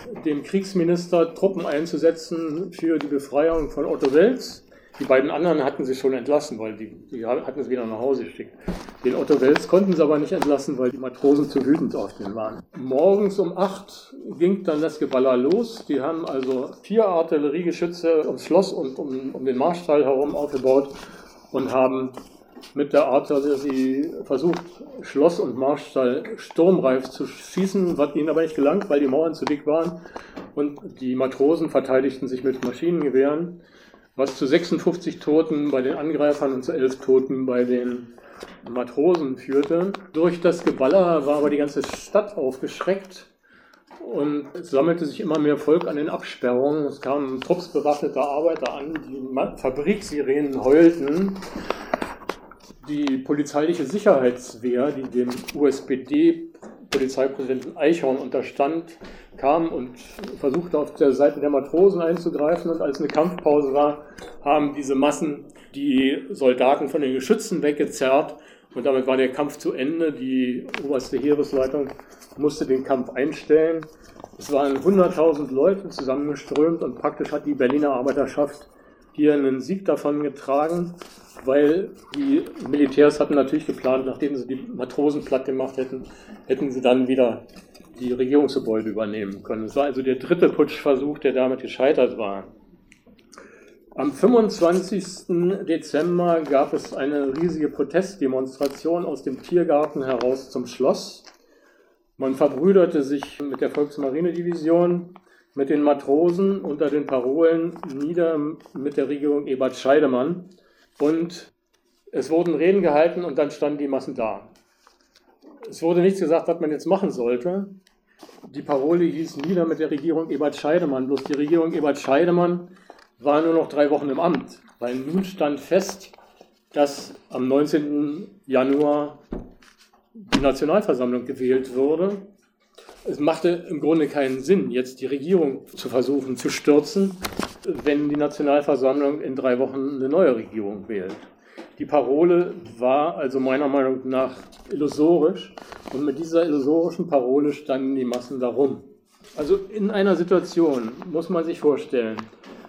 dem Kriegsminister, Truppen einzusetzen für die Befreiung von Otto Wels. Die beiden anderen hatten sie schon entlassen, weil die, die hatten sie wieder nach Hause geschickt. Den Otto Wels konnten sie aber nicht entlassen, weil die Matrosen zu wütend auf den waren. Morgens um acht ging dann das Geballer los. Die haben also vier Artilleriegeschütze ums Schloss und um, um den Marstall herum aufgebaut und haben mit der Artillerie versucht, Schloss und Marstall sturmreif zu schießen, was ihnen aber nicht gelang, weil die Mauern zu dick waren. Und die Matrosen verteidigten sich mit Maschinengewehren, was zu sechsundfünfzig Toten bei den Angreifern und zu elf Toten bei den Matrosen führte. Durch das Geballer war aber die ganze Stadt aufgeschreckt und es sammelte sich immer mehr Volk an den Absperrungen. Es kamen Trupps bewaffneter Arbeiter an, die Fabriksirenen heulten. Die polizeiliche Sicherheitswehr, die dem U S P D-Polizeipräsidenten Eichhorn unterstand, kam und versuchte auf der Seite der Matrosen einzugreifen. Und als eine Kampfpause war, haben diese Massen die Soldaten von den Geschützen weggezerrt. Und damit war der Kampf zu Ende. Die oberste Heeresleitung musste den Kampf einstellen. Es waren hunderttausend Leute zusammengeströmt und praktisch hat die Berliner Arbeiterschaft hier einen Sieg davon getragen, weil die Militärs hatten natürlich geplant, nachdem sie die Matrosen platt gemacht hätten, hätten sie dann wieder die Regierungsgebäude übernehmen können. Es war also der dritte Putschversuch, der damit gescheitert war. Am fünfundzwanzigsten Dezember gab es eine riesige Protestdemonstration aus dem Tiergarten heraus zum Schloss. Man verbrüderte sich mit der Volksmarinedivision, mit den Matrosen unter den Parolen nieder mit der Regierung Ebert Scheidemann. Und es wurden Reden gehalten und dann standen die Massen da. Es wurde nichts gesagt, was man jetzt machen sollte. Die Parole hieß nieder mit der Regierung Ebert Scheidemann. Bloß die Regierung Ebert Scheidemann war nur noch drei Wochen im Amt, weil nun stand fest, dass am neunzehnten Januar die Nationalversammlung gewählt wurde. Es machte im Grunde keinen Sinn, jetzt die Regierung zu versuchen zu stürzen, wenn die Nationalversammlung in drei Wochen eine neue Regierung wählt. Die Parole war also meiner Meinung nach illusorisch und mit dieser illusorischen Parole standen die Massen darum. Also in einer Situation, muss man sich vorstellen,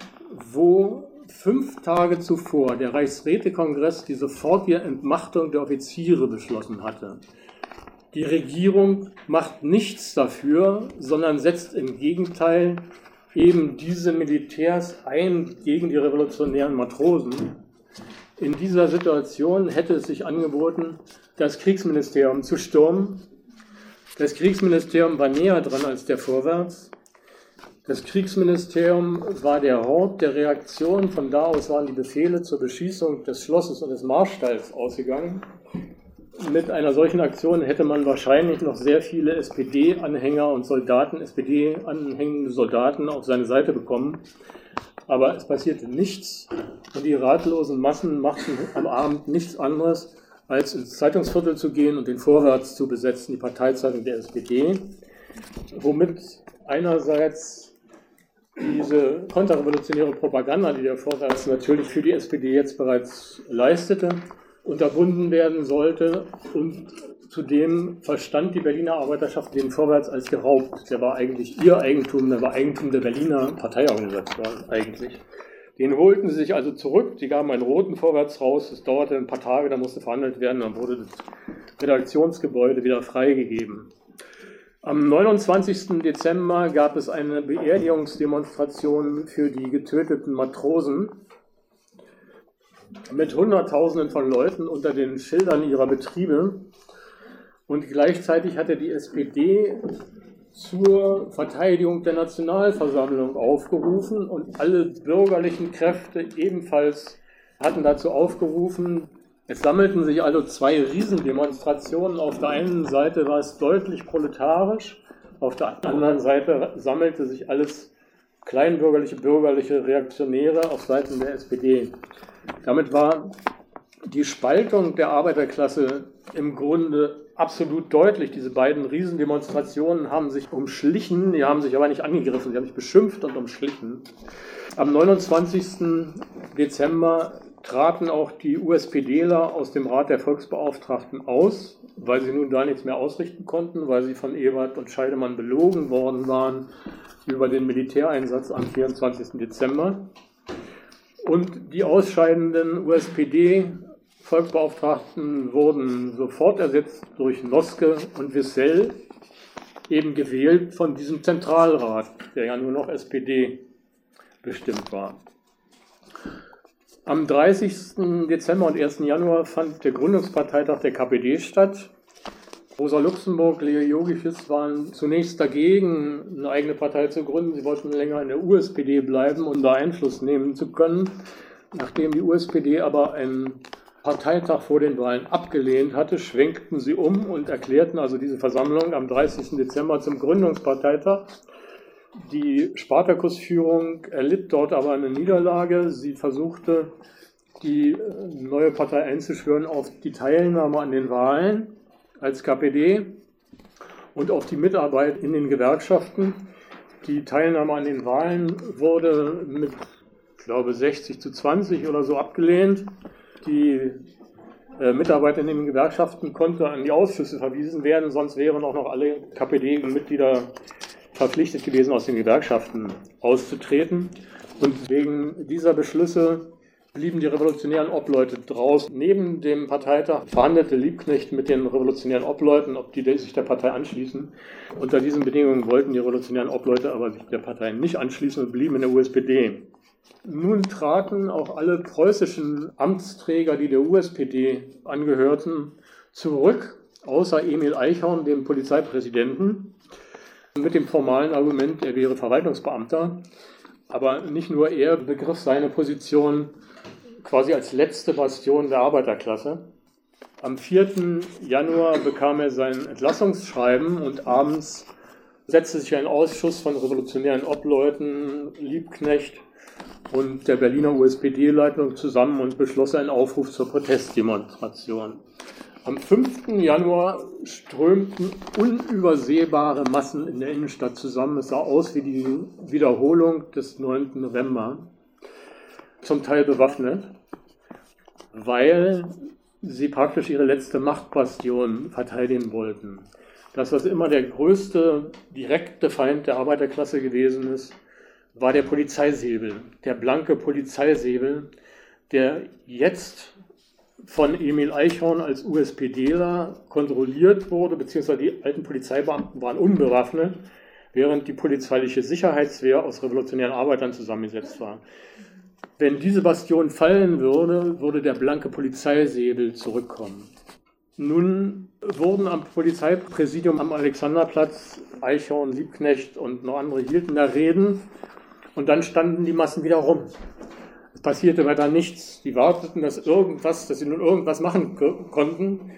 wo fünf Tage zuvor der Reichsrätekongress die sofortige Entmachtung der Offiziere beschlossen hatte. Die Regierung macht nichts dafür, sondern setzt im Gegenteil eben diese Militärs ein gegen die revolutionären Matrosen. In dieser Situation hätte es sich angeboten, das Kriegsministerium zu stürmen. Das Kriegsministerium war näher dran als der Vorwärts. Das Kriegsministerium war der Hort der Reaktion. Von da aus waren die Befehle zur Beschießung des Schlosses und des Marstalls ausgegangen. Mit einer solchen Aktion hätte man wahrscheinlich noch sehr viele S P D-Anhänger und Soldaten, S P D-anhängende Soldaten auf seine Seite bekommen. Aber es passierte nichts und die ratlosen Massen machten am Abend nichts anderes, als ins Zeitungsviertel zu gehen und den Vorwärts zu besetzen, die Parteizeitung der S P D, womit einerseits diese konterrevolutionäre Propaganda, die der Vorwärts natürlich für die S P D jetzt bereits leistete, unterbunden werden sollte und zudem verstand die Berliner Arbeiterschaft den Vorwärts als geraubt. Der war eigentlich ihr Eigentum, der war Eigentum der Berliner Parteiorganisation eigentlich. Den holten sie sich also zurück, die gaben einen roten Vorwärts raus, es dauerte ein paar Tage, da musste verhandelt werden, dann wurde das Redaktionsgebäude wieder freigegeben. Am neunundzwanzigsten Dezember gab es eine Beerdigungsdemonstration für die getöteten Matrosen mit Hunderttausenden von Leuten unter den Schildern ihrer Betriebe. Und gleichzeitig hatte die S P D zur Verteidigung der Nationalversammlung aufgerufen und alle bürgerlichen Kräfte ebenfalls hatten dazu aufgerufen. Es sammelten sich also zwei Riesendemonstrationen. Auf der einen Seite war es deutlich proletarisch, auf der anderen Seite sammelte sich alles kleinbürgerliche, bürgerliche Reaktionäre auf Seiten der S P D. Damit war die Spaltung der Arbeiterklasse im Grunde absolut deutlich. Diese beiden Riesendemonstrationen haben sich umschlichen, die haben sich aber nicht angegriffen, sie haben sich beschimpft und umschlichen. Am neunundzwanzigsten Dezember traten auch die USPDler aus dem Rat der Volksbeauftragten aus weil sie nun da nichts mehr ausrichten konnten, weil sie von Ebert und Scheidemann belogen worden waren über den Militäreinsatz am vierundzwanzigsten Dezember. Und die ausscheidenden U S P D-Volksbeauftragten wurden sofort ersetzt durch Noske und Wissell, eben gewählt von diesem Zentralrat, der ja nur noch S P D bestimmt war. Am dreißigsten Dezember und ersten Januar fand der Gründungsparteitag der K P D statt. Rosa Luxemburg, Leo Jogiches waren zunächst dagegen, eine eigene Partei zu gründen. Sie wollten länger in der U S P D bleiben, um da Einfluss nehmen zu können. Nachdem die U S P D aber einen Parteitag vor den Wahlen abgelehnt hatte, schwenkten sie um und erklärten also diese Versammlung am dreißigsten Dezember zum Gründungsparteitag. Die Spartakusführung erlitt dort aber eine Niederlage. Sie versuchte, die neue Partei einzuschwören auf die Teilnahme an den Wahlen als K P D und auf die Mitarbeit in den Gewerkschaften. Die Teilnahme an den Wahlen wurde mit, ich glaube, sechzig zu zwanzig oder so abgelehnt. Die äh, Mitarbeit in den Gewerkschaften konnte an die Ausschüsse verwiesen werden, sonst wären auch noch alle K P D-Mitglieder verpflichtet gewesen, aus den Gewerkschaften auszutreten. Und wegen dieser Beschlüsse blieben die revolutionären Obleute draußen. Neben dem Parteitag verhandelte Liebknecht mit den revolutionären Obleuten, ob die sich der Partei anschließen. Unter diesen Bedingungen wollten die revolutionären Obleute aber sich der Partei nicht anschließen und blieben in der U S P D. Nun traten auch alle preußischen Amtsträger, die der U S P D angehörten, zurück, außer Emil Eichhorn, dem Polizeipräsidenten, mit dem formalen Argument, er wäre Verwaltungsbeamter. Aber nicht nur er begriff seine Position quasi als letzte Bastion der Arbeiterklasse. Am vierten Januar bekam er sein Entlassungsschreiben und abends setzte sich ein Ausschuss von revolutionären Obleuten, Liebknecht und der Berliner U S P D-Leitung zusammen und beschloss einen Aufruf zur Protestdemonstration. Am fünften Januar strömten unübersehbare Massen in der Innenstadt zusammen. Es sah aus wie die Wiederholung des neunten November, zum Teil bewaffnet, weil sie praktisch ihre letzte Machtbastion verteidigen wollten. Das, was immer der größte direkte Feind der Arbeiterklasse gewesen ist, war der Polizeisäbel, der blanke Polizeisäbel, der jetzt von Emil Eichhorn als USPDler kontrolliert wurde, beziehungsweise die alten Polizeibeamten waren unbewaffnet, während die polizeiliche Sicherheitswehr aus revolutionären Arbeitern zusammengesetzt war. Wenn diese Bastion fallen würde, würde der blanke Polizeisäbel zurückkommen. Nun wurden am Polizeipräsidium am Alexanderplatz Eichhorn, Liebknecht und noch andere hielten da Reden und dann standen die Massen wieder rum. Es passierte weiter nichts. Die warteten, dass irgendwas, dass sie nun irgendwas machen konnten.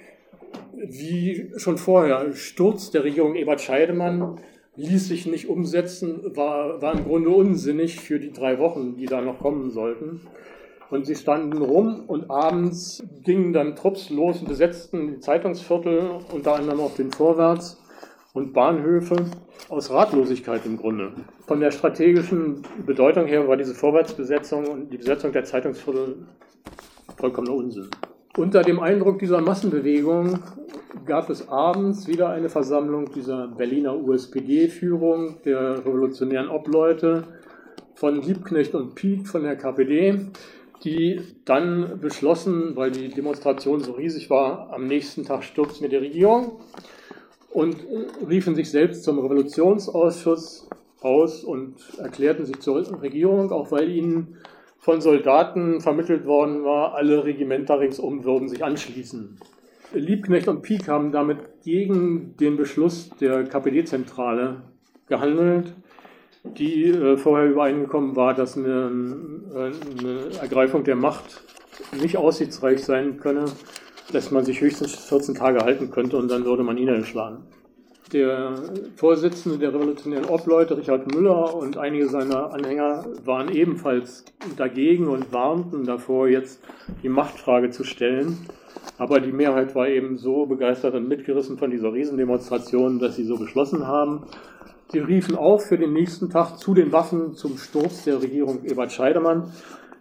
Wie schon vorher, Sturz der Regierung Ebert Scheidemann ließ sich nicht umsetzen, war, war im Grunde unsinnig für die drei Wochen, die da noch kommen sollten. Und sie standen rum und abends gingen dann Trupps los und besetzten die Zeitungsviertel, unter anderem auf den Vorwärts und Bahnhöfe, aus Ratlosigkeit im Grunde. Von der strategischen Bedeutung her war diese Vorwärtsbesetzung und die Besetzung der Zeitungsviertel vollkommener Unsinn. Unter dem Eindruck dieser Massenbewegung gab es abends wieder eine Versammlung dieser Berliner U S P D-Führung, der revolutionären Obleute, von Liebknecht und Pieck von der K P D, die dann beschlossen, weil die Demonstration so riesig war, am nächsten Tag stürzen wir die Regierung und riefen sich selbst zum Revolutionsausschuss aus und erklärten sich zur Regierung, auch weil ihnen von Soldaten vermittelt worden war, alle Regimenter ringsum würden sich anschließen. Liebknecht und Pieck haben damit gegen den Beschluss der K P D-Zentrale gehandelt, die äh, vorher übereingekommen war, dass eine, eine Ergreifung der Macht nicht aussichtsreich sein könne, dass man sich höchstens vierzehn Tage halten könnte und dann würde man niedergeschlagen. Der Vorsitzende der revolutionären Obleute, Richard Müller, und einige seiner Anhänger waren ebenfalls dagegen und warnten davor, jetzt die Machtfrage zu stellen. Aber die Mehrheit war eben so begeistert und mitgerissen von dieser Riesendemonstration, dass sie so beschlossen haben. Sie riefen auf für den nächsten Tag zu den Waffen zum Sturz der Regierung Ebert Scheidemann.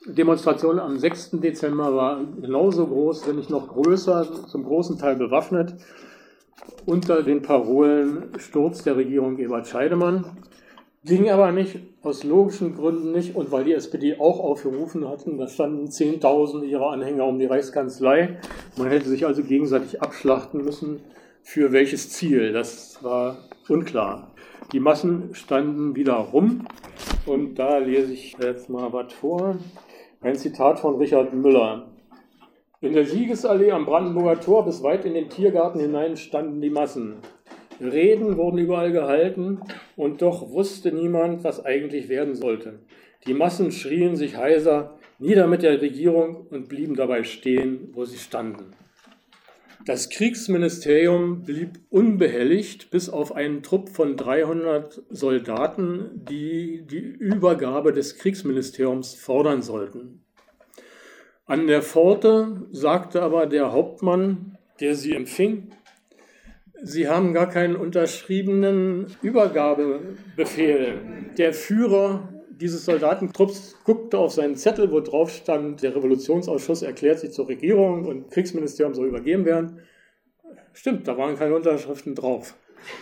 Demonstration am sechsten Dezember war genauso groß, wenn nicht noch größer, zum großen Teil bewaffnet, unter den Parolen Sturz der Regierung Ebert Scheidemann. Ging aber nicht, aus logischen Gründen nicht, und weil die S P D auch aufgerufen hatten, da standen Zehntausende ihrer Anhänger um die Reichskanzlei. Man hätte sich also gegenseitig abschlachten müssen. Für welches Ziel? Das war unklar. Die Massen standen wieder rum, und da lese ich jetzt mal was vor. Ein Zitat von Richard Müller. In der Siegesallee am Brandenburger Tor bis weit in den Tiergarten hinein standen die Massen. Reden wurden überall gehalten, und doch wusste niemand, was eigentlich werden sollte. Die Massen schrien sich heiser, nieder mit der Regierung, und blieben dabei stehen, wo sie standen. Das Kriegsministerium blieb unbehelligt, bis auf einen Trupp von dreihundert Soldaten, die die Übergabe des Kriegsministeriums fordern sollten. An der Pforte sagte aber der Hauptmann, der sie empfing, Sie haben gar keinen unterschriebenen Übergabebefehl. Der Führer dieses Soldatentrupps guckte auf seinen Zettel, wo drauf stand, der Revolutionsausschuss erklärt sich zur Regierung und Kriegsministerium soll übergeben werden. Stimmt, da waren keine Unterschriften drauf.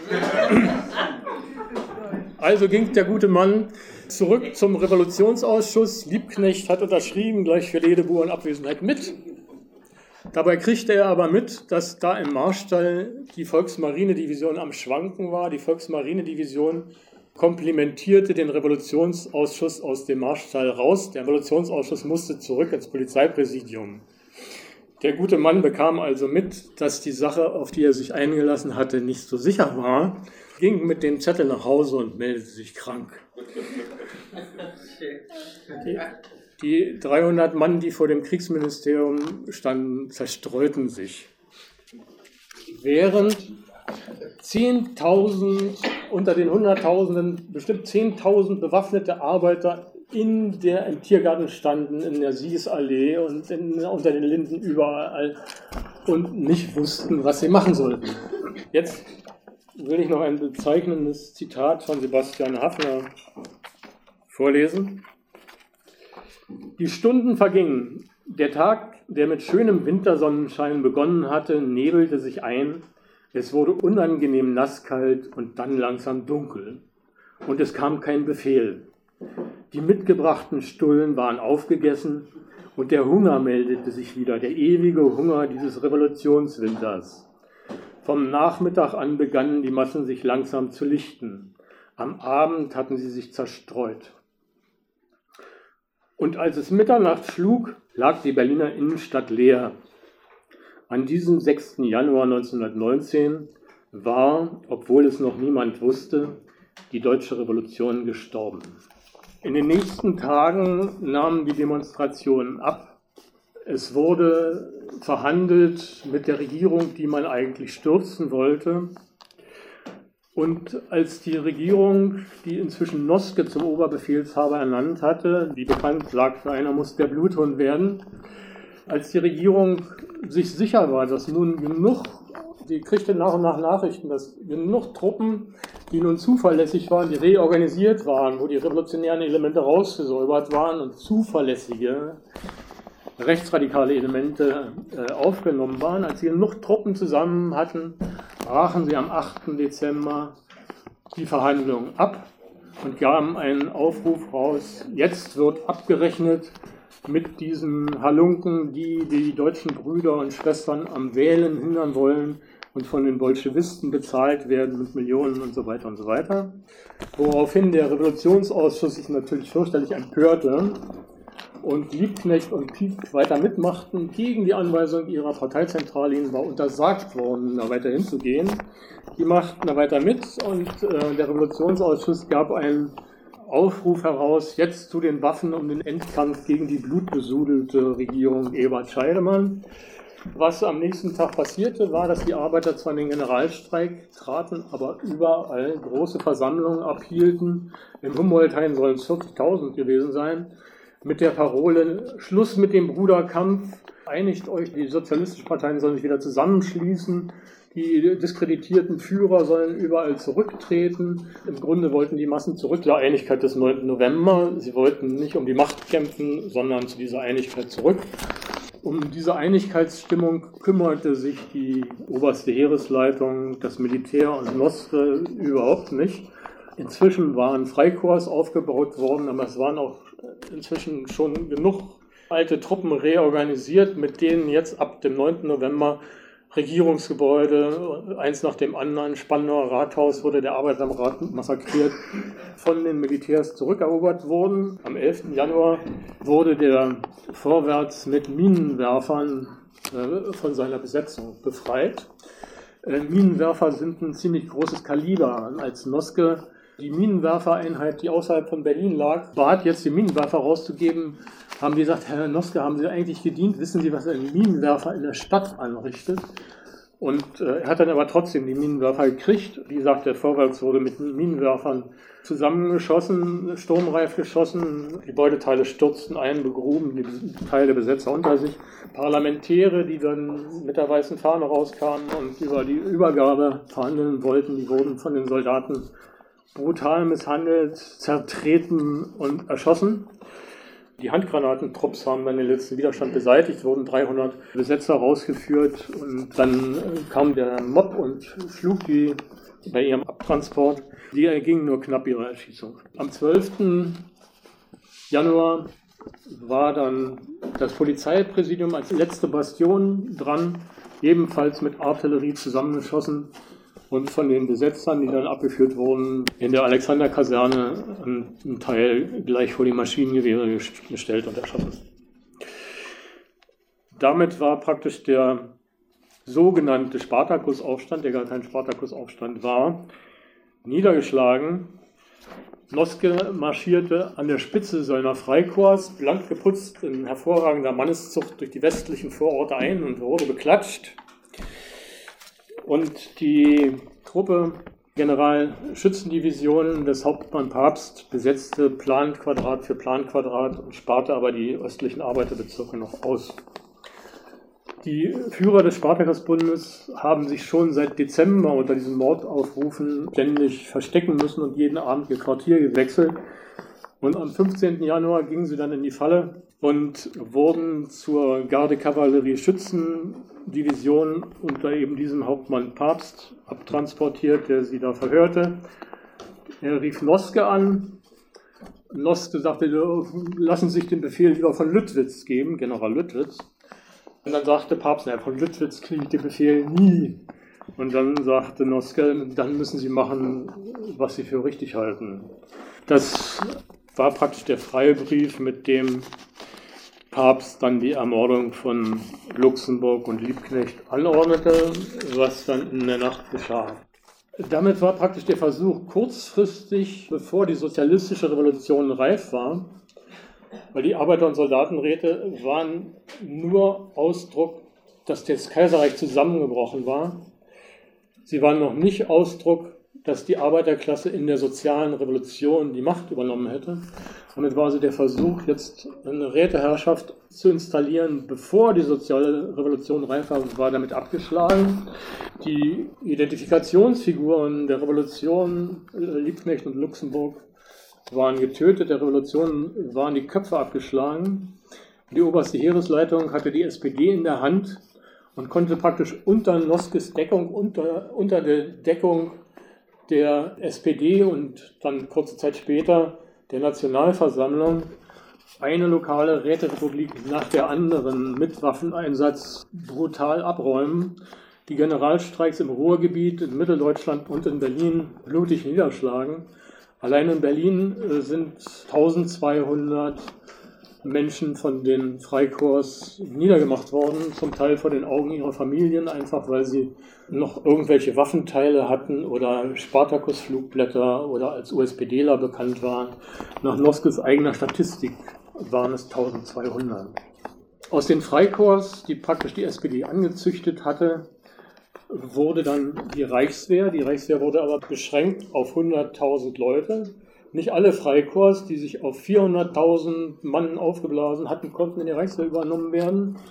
Also ging der gute Mann zurück zum Revolutionsausschuss. Liebknecht hat unterschrieben, gleich für Ledebour in Abwesenheit mit. Dabei kriegte er aber mit, dass da im Marstall die Volksmarinedivision am Schwanken war. Die Volksmarinedivision komplimentierte den Revolutionsausschuss aus dem Marstall raus. Der Revolutionsausschuss musste zurück ins Polizeipräsidium. Der gute Mann bekam also mit, dass die Sache, auf die er sich eingelassen hatte, nicht so sicher war, ging mit dem Zettel nach Hause und meldete sich krank. Die, die dreihundert Mann, die vor dem Kriegsministerium standen, zerstreuten sich. Während zehntausend, unter den Hunderttausenden, bestimmt zehntausend bewaffnete Arbeiter in der, im Tiergarten standen, in der Siegesallee und in, unter den Linden überall und nicht wussten, was sie machen sollten. Jetzt will ich noch ein bezeichnendes Zitat von Sebastian Haffner vorlesen. Die Stunden vergingen. Der Tag, der mit schönem Wintersonnenschein begonnen hatte, nebelte sich ein. Es wurde unangenehm nasskalt und dann langsam dunkel. Und es kam kein Befehl. Die mitgebrachten Stullen waren aufgegessen und der Hunger meldete sich wieder, der ewige Hunger dieses Revolutionswinters. Vom Nachmittag an begannen die Massen sich langsam zu lichten. Am Abend hatten sie sich zerstreut. Und als es Mitternacht schlug, lag die Berliner Innenstadt leer. An diesem sechsten Januar neunzehnhundertneunzehn war, obwohl es noch niemand wusste, die deutsche Revolution gestorben. In den nächsten Tagen nahmen die Demonstrationen ab. Es wurde verhandelt mit der Regierung, die man eigentlich stürzen wollte. Und als die Regierung, die inzwischen Noske zum Oberbefehlshaber ernannt hatte, wie bekannt sagte, einer muss der Bluthund werden, als die Regierung sich sicher war, dass nun genug, die kriegte nach und nach Nachrichten, dass genug Truppen, die nun zuverlässig waren, die reorganisiert waren, wo die revolutionären Elemente rausgesäubert waren und zuverlässige rechtsradikale Elemente äh, aufgenommen waren, als sie genug Truppen zusammen hatten, brachen sie am achten Dezember die Verhandlungen ab und gaben einen Aufruf raus, jetzt wird abgerechnet mit diesen Halunken, die die deutschen Brüder und Schwestern am Wählen hindern wollen und von den Bolschewisten bezahlt werden mit Millionen und so weiter und so weiter. Woraufhin der Revolutionsausschuss sich natürlich fürchterlich empörte und Liebknecht und Pieck weiter mitmachten. Gegen die Anweisung ihrer Parteizentrale, ihnen war untersagt worden, da weiter hinzugehen. Die machten da weiter mit und äh, der Revolutionsausschuss gab einen Aufruf heraus, jetzt zu den Waffen um den Endkampf gegen die blutbesudelte Regierung Ebert Scheidemann. Was am nächsten Tag passierte, war, dass die Arbeiter zwar in den Generalstreik traten, aber überall große Versammlungen abhielten. In Humboldthain sollen es vierzigtausend gewesen sein, mit der Parole Schluss mit dem Bruderkampf, einigt euch, die sozialistischen Parteien sollen sich wieder zusammenschließen, Die diskreditierten Führer sollen überall zurücktreten. Im Grunde wollten die Massen zurück zur Einigkeit des neunten November. Sie wollten nicht um die Macht kämpfen, sondern zu dieser Einigkeit zurück. Um diese Einigkeitsstimmung kümmerte sich die oberste Heeresleitung, das Militär und Nostre überhaupt nicht. Inzwischen waren Freikorps aufgebaut worden, aber es waren auch inzwischen schon genug alte Truppen reorganisiert, mit denen jetzt ab dem neunten November Regierungsgebäude, eins nach dem anderen, Spandauer Rathaus wurde der Arbeiterrat massakriert, von den Militärs zurückerobert wurden. Am elften Januar wurde der Vorwärts mit Minenwerfern äh, von seiner Besetzung befreit. Äh, Minenwerfer sind ein ziemlich großes Kaliber. Als Noske die Minenwerfereinheit, die außerhalb von Berlin lag, bat jetzt die Minenwerfer rauszugeben, haben die gesagt, Herr Noske, haben Sie eigentlich gedient? Wissen Sie, was ein Minenwerfer in der Stadt anrichtet? Und äh, er hat dann aber trotzdem die Minenwerfer gekriegt. Wie gesagt, der Vorwärts wurde mit Minenwerfern zusammengeschossen, sturmreif geschossen. Die Beuteteile stürzten ein, begruben die Teile Besetzer unter sich. Parlamentäre, die dann mit der weißen Fahne rauskamen und über die Übergabe verhandeln wollten, die wurden von den Soldaten brutal misshandelt, zertreten und erschossen. Die Handgranatentrupps haben dann den letzten Widerstand beseitigt, wurden dreihundert Besetzer rausgeführt und dann kam der Mob und schlug die bei ihrem Abtransport. Die ergingen nur knapp ihre Erschießung. Am zwölften Januar war dann das Polizeipräsidium als letzte Bastion dran, ebenfalls mit Artillerie zusammengeschossen. Und von den Besetzern, die dann abgeführt wurden, in der Alexanderkaserne ein Teil gleich vor die Maschinengewehre gestellt und erschossen. Damit war praktisch der sogenannte Spartakusaufstand, der gar kein Spartakusaufstand war, niedergeschlagen. Noske marschierte an der Spitze seiner Freikorps, blank geputzt, in hervorragender Manneszucht durch die westlichen Vororte ein und wurde beklatscht. Und die Truppe Generalschützendivision des Hauptmann Pabst besetzte Planquadrat für Planquadrat und sparte aber die östlichen Arbeiterbezirke noch aus. Die Führer des Spartakusbundes haben sich schon seit Dezember unter diesen Mordaufrufen ständig verstecken müssen und jeden Abend ihr Quartier gewechselt. Und am fünfzehnten Januar gingen sie dann in die Falle und wurden zur Garde-Kavallerie-Schützendivision unter eben diesem Hauptmann Pabst abtransportiert, der sie da verhörte. Er rief Noske an. Noske sagte, lassen Sie sich den Befehl lieber von Lüttwitz geben, General Lüttwitz. Und dann sagte Pabst, naja, von Lüttwitz kriege ich den Befehl nie. Und dann sagte Noske, dann müssen Sie machen, was Sie für richtig halten. Das war praktisch der Freibrief, mit dem Pabst dann die Ermordung von Luxemburg und Liebknecht anordnete, was dann in der Nacht geschah. Damit war praktisch der Versuch kurzfristig, bevor die sozialistische Revolution reif war, weil die Arbeiter- und Soldatenräte waren nur Ausdruck, dass das Kaiserreich zusammengebrochen war. Sie waren noch nicht Ausdruck, dass die Arbeiterklasse in der sozialen Revolution die Macht übernommen hätte. Damit war also der Versuch, jetzt eine Räteherrschaft zu installieren, bevor die soziale Revolution reif war, war damit abgeschlagen. Die Identifikationsfiguren der Revolution, Liebknecht und Luxemburg, waren getötet, der Revolution waren die Köpfe abgeschlagen. Die oberste Heeresleitung hatte die S P D in der Hand und konnte praktisch unter Noskes Deckung, unter, unter der Deckung der S P D und dann kurze Zeit später der Nationalversammlung eine lokale Räterepublik nach der anderen mit Waffeneinsatz brutal abräumen, die Generalstreiks im Ruhrgebiet, in Mitteldeutschland und in Berlin blutig niederschlagen. Allein in Berlin sind eintausendzweihundert Menschen von den Freikorps niedergemacht worden, zum Teil vor den Augen ihrer Familien, einfach weil sie noch irgendwelche Waffenteile hatten oder Spartakus-Flugblätter oder als USPDler bekannt waren. Nach Noskes eigener Statistik waren es eintausendzweihundert. Aus den Freikorps, die praktisch die S P D angezüchtet hatte, wurde dann die Reichswehr. Die Reichswehr wurde aber beschränkt auf hunderttausend Leute. Nicht alle Freikorps, die sich auf vierhunderttausend Mann aufgeblasen hatten, konnten in die Reichswehr übernommen werden.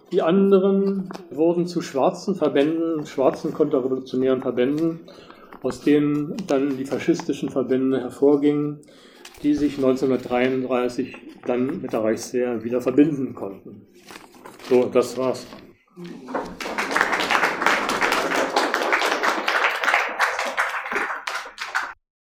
Die anderen wurden zu schwarzen Verbänden, schwarzen konterrevolutionären Verbänden, aus denen dann die faschistischen Verbände hervorgingen, die sich neunzehnhundertdreiunddreißig dann mit der Reichswehr wieder verbinden konnten. So, das war's.